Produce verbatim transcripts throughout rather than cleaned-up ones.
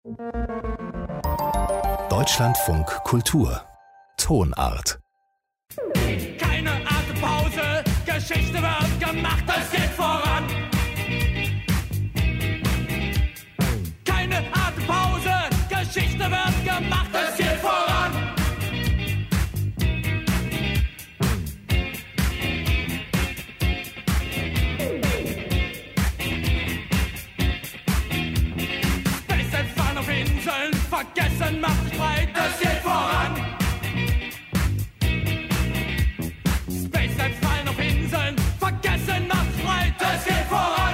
Deutschlandfunk Kultur Tonart. Keine Atempause, Geschichte wird gemacht, es geht voran. Keine Atempause, Geschichte wird gemacht, es geht voran. Space fahren auf Inseln, vergessen macht sich breit, es geht voran. Fallen auf Inseln, vergessen macht sich breit, es geht voran.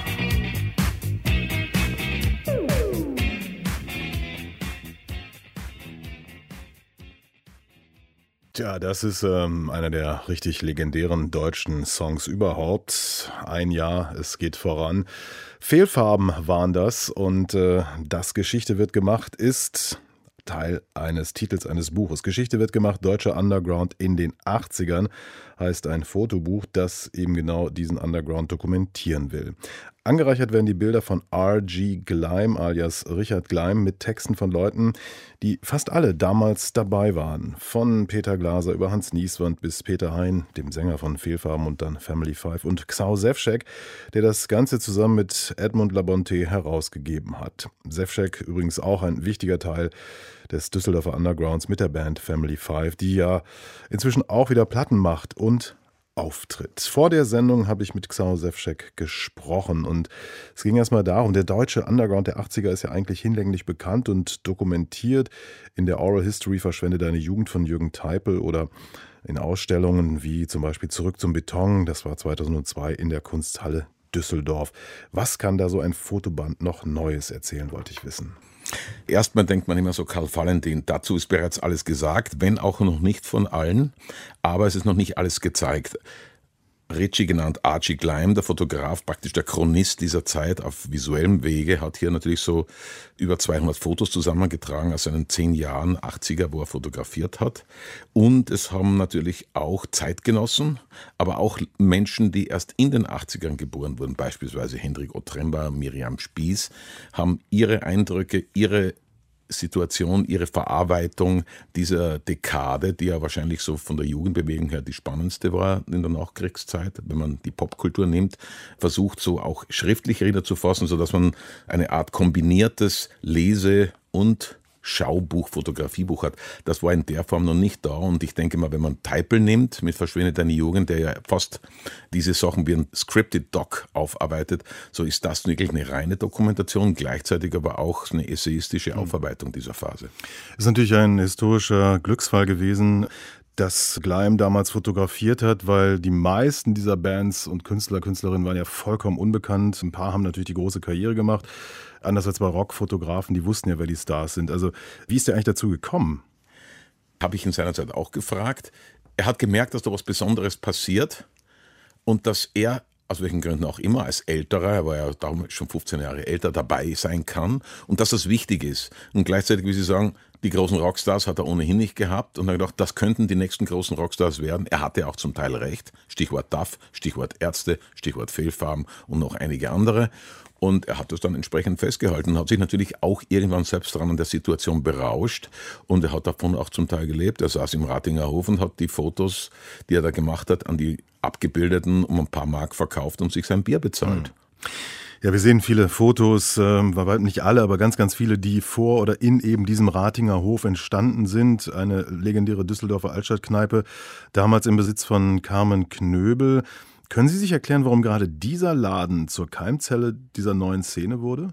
Tja, das ist ähm, einer der richtig legendären deutschen Songs überhaupt. Ein Jahr, es geht voran. Fehlfarben waren das und äh, das Geschichte wird gemacht ist Teil eines Titels eines Buches. Geschichte wird gemacht, Deutscher Underground in den achtzigern, heißt ein Fotobuch, das eben genau diesen Underground dokumentieren will. Angereichert werden die Bilder von R G Gleim alias Richard Gleim mit Texten von Leuten, die fast alle damals dabei waren. Von Peter Glaser über Hans Nieswand bis Peter Hein, dem Sänger von Fehlfarben und dann Family Five, und Xau Sefcek, der das Ganze zusammen mit Edmond Labonté herausgegeben hat. Sefcek übrigens auch ein wichtiger Teil des Düsseldorfer Undergrounds mit der Band Family Five, die ja inzwischen auch wieder Platten macht und auftritt. Vor der Sendung habe ich mit Xau Sefcek gesprochen und es ging erstmal darum, der deutsche Underground der achtziger ist ja eigentlich hinlänglich bekannt und dokumentiert. In der Oral History Verschwende deine Jugend von Jürgen Teipel oder in Ausstellungen wie zum Beispiel Zurück zum Beton, das war zweitausendzwei in der Kunsthalle Düsseldorf. Was kann da so ein Fotoband noch Neues erzählen, wollte ich wissen. Erstmal denkt man immer so, Karl Valentin, dazu ist bereits alles gesagt, wenn auch noch nicht von allen, aber es ist noch nicht alles gezeigt. Richie, genannt Archie Gleim, der Fotograf, praktisch der Chronist dieser Zeit auf visuellem Wege, hat hier natürlich so über zweihundert Fotos zusammengetragen aus seinen zehn Jahren, achtziger, wo er fotografiert hat. Und es haben natürlich auch Zeitgenossen, aber auch Menschen, die erst in den achtzigern geboren wurden, beispielsweise Hendrik Otremba, Miriam Spies, haben ihre Eindrücke, ihre Situation, ihre Verarbeitung dieser Dekade, die ja wahrscheinlich so von der Jugendbewegung her die spannendste war in der Nachkriegszeit, wenn man die Popkultur nimmt, versucht so auch schriftlich niederzufassen, sodass man eine Art kombiniertes Lese- und Schaubuch, Fotografiebuch hat. Das war in der Form noch nicht da und ich denke mal, wenn man Teipel nimmt mit Verschwinde deine Jugend, der ja fast diese Sachen wie ein Scripted Doc aufarbeitet, so ist das wirklich eine reine Dokumentation, gleichzeitig aber auch eine essayistische Aufarbeitung dieser Phase. Das ist natürlich ein historischer Glücksfall gewesen, dass Gleim damals fotografiert hat, weil die meisten dieser Bands und Künstler, Künstlerinnen waren ja vollkommen unbekannt. Ein paar haben natürlich die große Karriere gemacht. Anders als bei Rockfotografen, die wussten ja, wer die Stars sind. Also wie ist der eigentlich dazu gekommen? Habe ich in seiner Zeit auch gefragt. Er hat gemerkt, dass da was Besonderes passiert und dass er, aus welchen Gründen auch immer, als Älterer, er war ja damals schon fünfzehn Jahre älter, dabei sein kann und dass das wichtig ist. Und gleichzeitig, wie Sie sagen, die großen Rockstars hat er ohnehin nicht gehabt und er hat gedacht, das könnten die nächsten großen Rockstars werden. Er hatte auch zum Teil recht. Stichwort Duff, Stichwort Ärzte, Stichwort Fehlfarben und noch einige andere. Und er hat das dann entsprechend festgehalten und hat sich natürlich auch irgendwann selbst daran an der Situation berauscht. Und er hat davon auch zum Teil gelebt. Er saß im Ratinger Hof und hat die Fotos, die er da gemacht hat, an die Abgebildeten um ein paar Mark verkauft und sich sein Bier bezahlt. Ja, wir sehen viele Fotos, äh, nicht alle, aber ganz, ganz viele, die vor oder in eben diesem Ratinger Hof entstanden sind. Eine legendäre Düsseldorfer Altstadtkneipe, damals im Besitz von Carmen Knöbel. Können Sie sich erklären, warum gerade dieser Laden zur Keimzelle dieser neuen Szene wurde?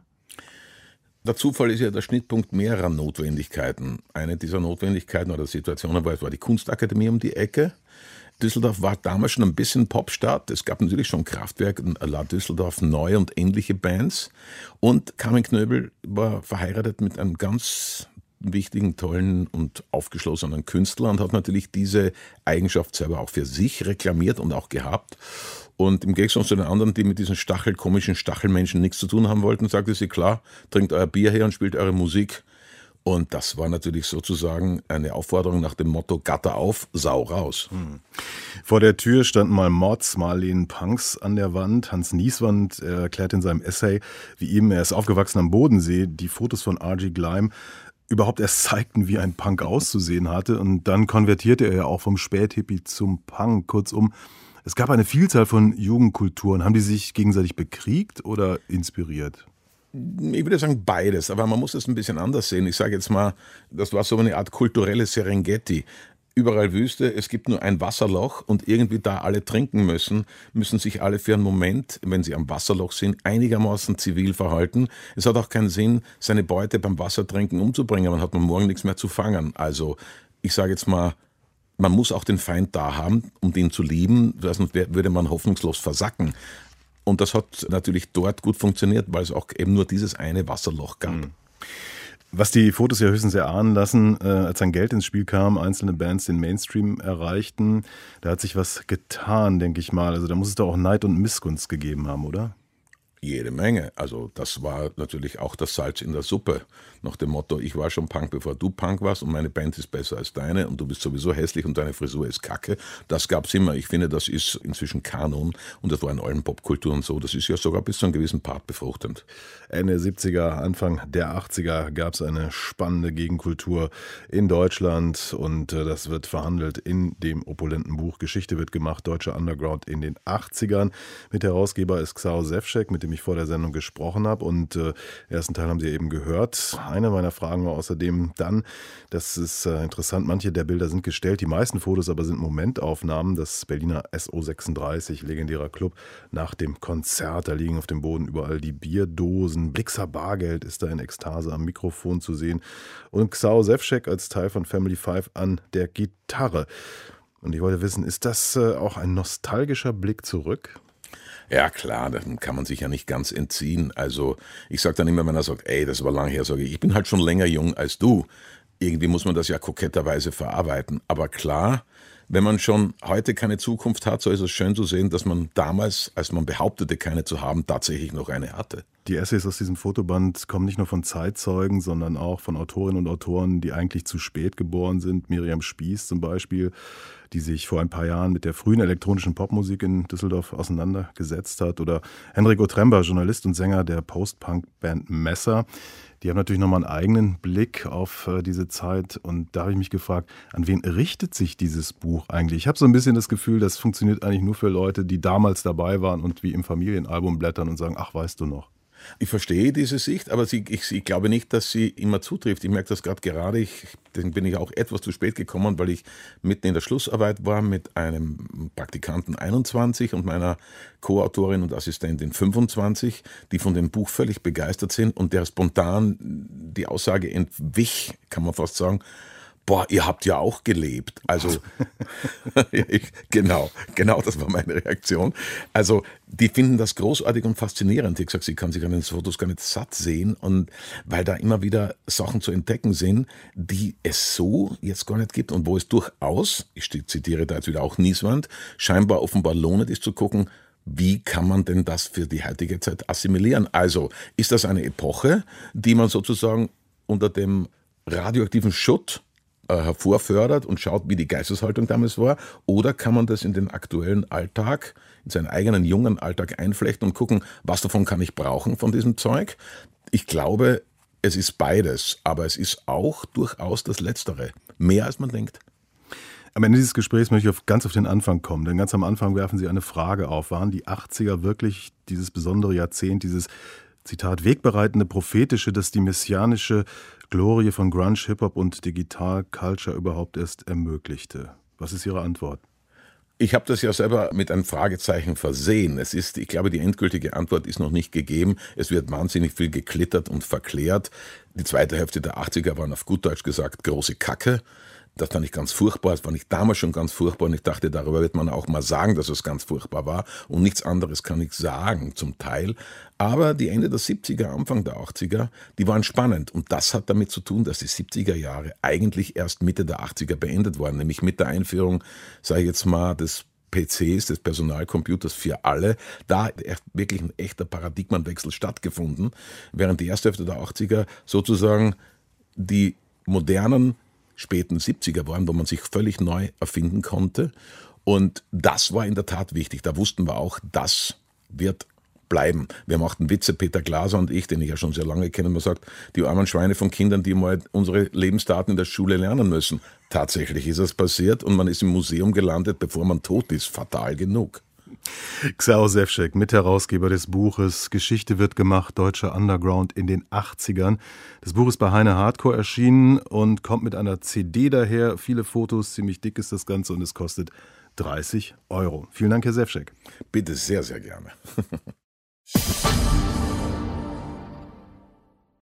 Der Zufall ist ja der Schnittpunkt mehrerer Notwendigkeiten. Eine dieser Notwendigkeiten oder Situationen war, es war die Kunstakademie um die Ecke. Düsseldorf war damals schon ein bisschen Popstadt. Es gab natürlich schon Kraftwerk, La Düsseldorf, Neu und ähnliche Bands. Und Carmen Knöbel war verheiratet mit einem ganz wichtigen, tollen und aufgeschlossenen Künstler und hat natürlich diese Eigenschaft selber auch für sich reklamiert und auch gehabt. Und im Gegensatz zu den anderen, die mit diesen Stachel, komischen Stachelmenschen nichts zu tun haben wollten, sagte sie, klar, trinkt euer Bier her und spielt eure Musik. Und das war natürlich sozusagen eine Aufforderung nach dem Motto Gatter auf, Sau raus. Hm. Vor der Tür standen mal Mods, Marlene Punks an der Wand. Hans Nieswand erklärt in seinem Essay, wie ihm, er ist aufgewachsen am Bodensee, die Fotos von R G Gleim überhaupt erst zeigten, wie ein Punk auszusehen hatte. Und dann konvertierte er ja auch vom Späthippie zum Punk. Kurzum, es gab eine Vielzahl von Jugendkulturen. Haben die sich gegenseitig bekriegt oder inspiriert? Ich würde sagen beides, aber man muss es ein bisschen anders sehen. Ich sage jetzt mal, das war so eine Art kulturelle Serengeti. Überall Wüste, es gibt nur ein Wasserloch und irgendwie da alle trinken müssen, müssen sich alle für einen Moment, wenn sie am Wasserloch sind, einigermaßen zivil verhalten. Es hat auch keinen Sinn, seine Beute beim Wassertrinken umzubringen, dann hat man morgen nichts mehr zu fangen. Also ich sage jetzt mal, man muss auch den Feind da haben, um den zu lieben, sonst würde man hoffnungslos versacken. Und das hat natürlich dort gut funktioniert, weil es auch eben nur dieses eine Wasserloch gab. Mhm. Was die Fotos ja höchstens erahnen lassen, äh, als dann Geld ins Spiel kam, einzelne Bands den Mainstream erreichten, da hat sich was getan, denke ich mal. Also da muss es doch auch Neid und Missgunst gegeben haben, oder? Jede Menge. Also das war natürlich auch das Salz in der Suppe. Nach dem Motto, ich war schon Punk, bevor du Punk warst und meine Band ist besser als deine und du bist sowieso hässlich und deine Frisur ist kacke. Das gab's immer. Ich finde, das ist inzwischen Kanon und das war in allen Popkulturen so. Das ist ja sogar bis zu einem gewissen Part befruchtend. Ende siebziger, Anfang der achtziger gab es eine spannende Gegenkultur in Deutschland und äh, das wird verhandelt in dem opulenten Buch Geschichte wird gemacht, Deutscher Underground in den achtzigern. Mit Herausgeber ist Xao Sefcek, mit dem ich vor der Sendung gesprochen habe und äh, ersten Teil haben Sie eben gehört. Eine meiner Fragen war außerdem dann, das ist äh, interessant, manche der Bilder sind gestellt, die meisten Fotos aber sind Momentaufnahmen. Das Berliner S O sechsunddreißig, legendärer Club, nach dem Konzert, da liegen auf dem Boden überall die Bierdosen, Blixer Bargeld ist da in Ekstase am Mikrofon zu sehen und Xao Sefcek als Teil von Family Five an der Gitarre. Und ich wollte wissen, ist das äh, auch ein nostalgischer Blick zurück? Ja klar, dann kann man sich ja nicht ganz entziehen. Also ich sage dann immer, wenn er sagt, ey, das war lang her, sage ich, ich bin halt schon länger jung als du. Irgendwie muss man das ja koketterweise verarbeiten. Aber klar, wenn man schon heute keine Zukunft hat, so ist es schön zu sehen, dass man damals, als man behauptete, keine zu haben, tatsächlich noch eine hatte. Die Essays aus diesem Fotoband kommen nicht nur von Zeitzeugen, sondern auch von Autorinnen und Autoren, die eigentlich zu spät geboren sind. Miriam Spieß zum Beispiel, die sich vor ein paar Jahren mit der frühen elektronischen Popmusik in Düsseldorf auseinandergesetzt hat. Oder Henrik Otremba, Journalist und Sänger der Post-Punk-Band Messer. Die haben natürlich nochmal einen eigenen Blick auf äh, diese Zeit. Und da habe ich mich gefragt, an wen richtet sich dieses Buch eigentlich? Ich habe so ein bisschen das Gefühl, das funktioniert eigentlich nur für Leute, die damals dabei waren und wie im Familienalbum blättern und sagen, ach, weißt du noch. Ich verstehe diese Sicht, aber sie, ich, ich glaube nicht, dass sie immer zutrifft. Ich merke das gerade gerade, ich, deswegen bin ich auch etwas zu spät gekommen, weil ich mitten in der Schlussarbeit war mit einem Praktikanten einundzwanzig und meiner Co-Autorin und Assistentin fünfundzwanzig, die von dem Buch völlig begeistert sind und der spontan die Aussage entwich, kann man fast sagen, boah, ihr habt ja auch gelebt. Also, ich, genau, genau, das war meine Reaktion. Also, die finden das großartig und faszinierend. Ich habe gesagt, sie kann sich an den Fotos gar nicht satt sehen und weil da immer wieder Sachen zu entdecken sind, die es so jetzt gar nicht gibt und wo es durchaus, ich zitiere da jetzt wieder auch Nieswand, scheinbar offenbar lohnend ist zu gucken, wie kann man denn das für die heutige Zeit assimilieren? Also, ist das eine Epoche, die man sozusagen unter dem radioaktiven Schutt hervorfördert und schaut, wie die Geisteshaltung damals war, oder kann man das in den aktuellen Alltag, in seinen eigenen jungen Alltag einflechten und gucken, was davon kann ich brauchen von diesem Zeug? Ich glaube, es ist beides, aber es ist auch durchaus das Letztere, mehr als man denkt. Am Ende dieses Gesprächs möchte ich auf, ganz auf den Anfang kommen, denn ganz am Anfang werfen Sie eine Frage auf. Waren die achtziger wirklich dieses besondere Jahrzehnt, dieses Zitat, wegbereitende, prophetische, das die messianische Glorie von Grunge, Hip-Hop und Digital Culture überhaupt erst ermöglichte? Was ist Ihre Antwort? Ich habe das ja selber mit einem Fragezeichen versehen. Es ist, ich glaube, die endgültige Antwort ist noch nicht gegeben. Es wird wahnsinnig viel geklittert und verklärt. Die zweite Hälfte der achtziger waren auf gut Deutsch gesagt große Kacke. Das fand ich ganz furchtbar, das fand ich damals schon ganz furchtbar und ich dachte, darüber wird man auch mal sagen, dass es ganz furchtbar war und nichts anderes kann ich sagen zum Teil. Aber die Ende der siebziger, Anfang der achtziger, die waren spannend und das hat damit zu tun, dass die siebziger Jahre eigentlich erst Mitte der achtziger beendet waren, nämlich mit der Einführung, sage ich jetzt mal, des P Cs, des Personalcomputers für alle, da hat wirklich ein echter Paradigmenwechsel stattgefunden, während die erste Hälfte der achtziger sozusagen die modernen späten siebziger waren, wo man sich völlig neu erfinden konnte. Und das war in der Tat wichtig. Da wussten wir auch, das wird bleiben. Wir machten Witze, Peter Glaser und ich, den ich ja schon sehr lange kenne, man sagt, die armen Schweine von Kindern, die mal unsere Lebensdaten in der Schule lernen müssen. Tatsächlich ist es passiert und man ist im Museum gelandet, bevor man tot ist. Fatal genug. Xaos Sevcek, Mitherausgeber des Buches Geschichte wird gemacht, deutscher Underground in den achtzigern. Das Buch ist bei Heine Hardcore erschienen und kommt mit einer C D daher. Viele Fotos, ziemlich dick ist das Ganze und es kostet dreißig Euro. Vielen Dank, Herr Sevcek. Bitte, sehr, sehr gerne.